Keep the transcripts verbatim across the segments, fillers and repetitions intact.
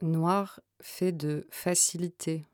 Noir fait de facilité,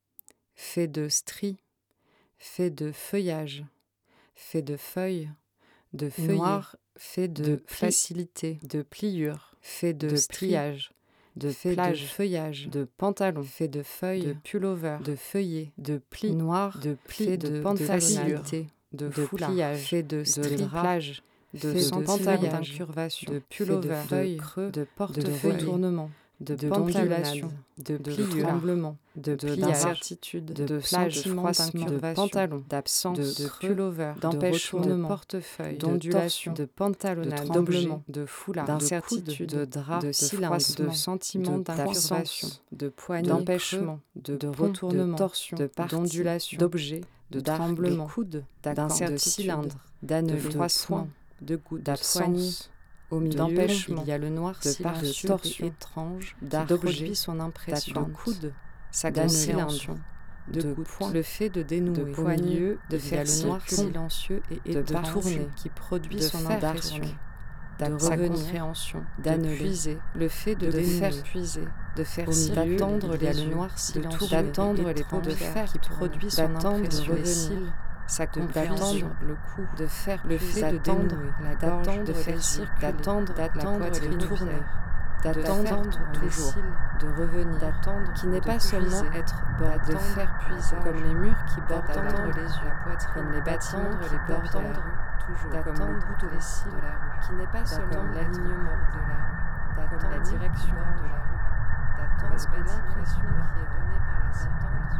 fait de stries, fait de feuillage, fait de feuilles, de feuillets. Noir fait de, de pli, facilité, de pliure, fait de, de striage, de fait plage, de feuillage, de pantalon, fait de feuilles, de pullover, de feuillets, de pli, noir, de pli, fait de, de pantalonnade, de, de pliage, fait de striplage, de, de pantalon d'incurvation, de pullover, de feuilles, creux, de portefeuille, de retournement, de, de pantalonnade, de, de tremblement, de, de d'incertitude, de, de sentiment d'incurvation, de pantalon, d'absence, de, de pullover, d'empêchement, de portefeuille, d'ondulation, de pantalonnade, de tremblement, de foulard, d'incertitude, de drap, de cylindre, de sentiment d'incurvation, de poignée, d'empêchement, de, de retournement, de torsion, de d'ondulation, d'objet, de tremblement, de coude, d'incertitude, de cylindre, d'annelé, de froissement, de goutte, d'absence. Au milieu, d'empêchement, il y a le noir de silencieux de torsion, et étrange qui produit son impression, de coude, sa cylindre, de, de point, le fait de dénouer, de poigneux, de faire le noir silencieux et étrange qui produit de son impression, de revenir, d'annuler, le fait de, de faire puiser, de faire d'attendre les le noir silencieux, d'attendre les pots de fer qui produit son impression, les cils, sa compréhension, le coup, de faire le fait de dénouer, la gorge, de faire circuler, d'attendre, d'attendre les tourner, d'attendre toujours, de revenir, d'attendre, qui n'est pas seulement être bordé, de faire puiser, comme les murs qui bordent les yeux, comme les bâtiments qui bordent la rue, toujours, comme le bout de les cils de la rue, qui n'est pas seulement l'alignement de la rue, comme la direction de la rue, d'attendre l'impression qui est donnée par la circulation.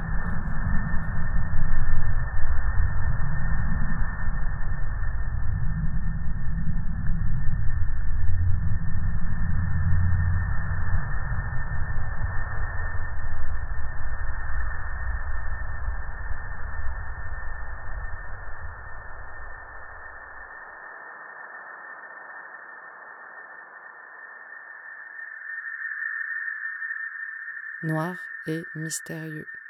Noir et mystérieux.